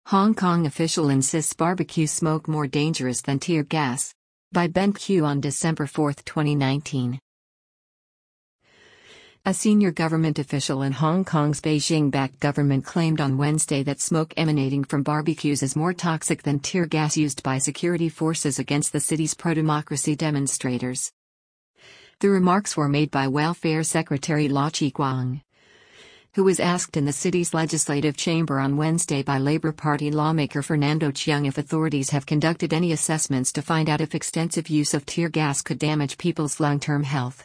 Hong Kong official insists barbecue smoke more dangerous than tear gas. By Ben Q on December 4, 2019. A senior government official in Hong Kong's Beijing-backed government claimed on Wednesday that smoke emanating from barbecues is more toxic than tear gas used by security forces against the city's pro-democracy demonstrators. The remarks were made by Welfare Secretary Lau Chi-kwang, who was asked in the city's legislative chamber on Wednesday by Labour Party lawmaker Fernando Cheung if authorities have conducted any assessments to find out if extensive use of tear gas could damage people's long-term health.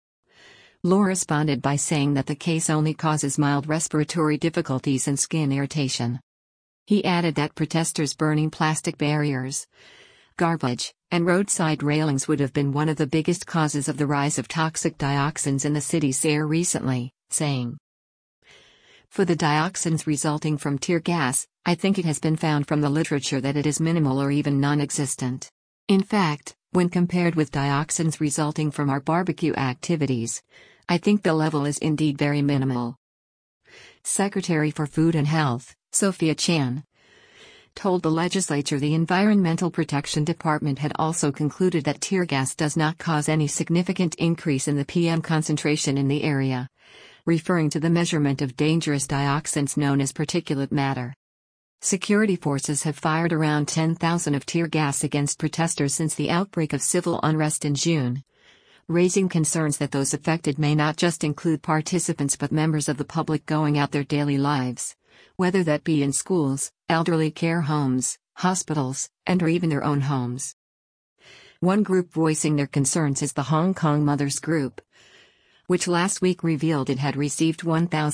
Lau responded by saying that the case only causes mild respiratory difficulties and skin irritation. He added that protesters burning plastic barriers, garbage, and roadside railings would have been one of the biggest causes of the rise of toxic dioxins in the city's air recently, saying, "For the dioxins resulting from tear gas, I think it has been found from the literature that it is minimal or even non-existent. In fact, when compared with dioxins resulting from our barbecue activities, I think the level is indeed very minimal." Secretary for Food and Health, Sophia Chan, told the legislature the Environmental Protection Department had also concluded that tear gas does not cause any significant increase in the PM concentration in the area, referring to the measurement of dangerous dioxins known as particulate matter. Security forces have fired around 10,000 of tear gas against protesters since the outbreak of civil unrest in June, raising concerns that those affected may not just include participants but members of the public going out their daily lives, whether that be in schools, elderly care homes, hospitals, and/or even their own homes. One group voicing their concerns is the Hong Kong Mothers Group, which last week revealed it had received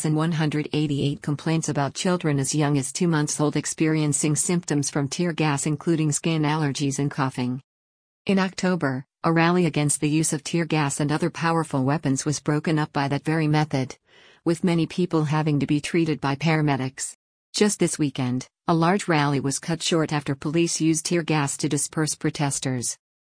1,188 complaints about children as young as 2 months old experiencing symptoms from tear gas, including skin allergies and coughing. In October, a rally against the use of tear gas and other powerful weapons was broken up by that very method, with many people having to be treated by paramedics. Just this weekend, a large rally was cut short after police used tear gas to disperse protesters.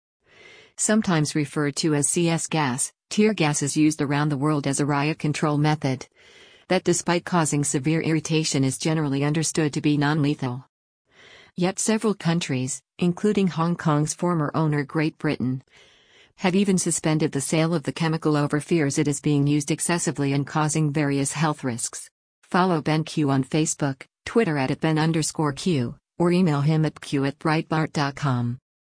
Sometimes referred to as CS gas, tear gas is used around the world as a riot control method that, despite causing severe irritation, is generally understood to be non-lethal. Yet several countries, including Hong Kong's former owner Great Britain, have even suspended the sale of the chemical over fears it is being used excessively and causing various health risks. Follow Ben Q on Facebook, Twitter @Ben_Q, or email him at q@breitbart.com.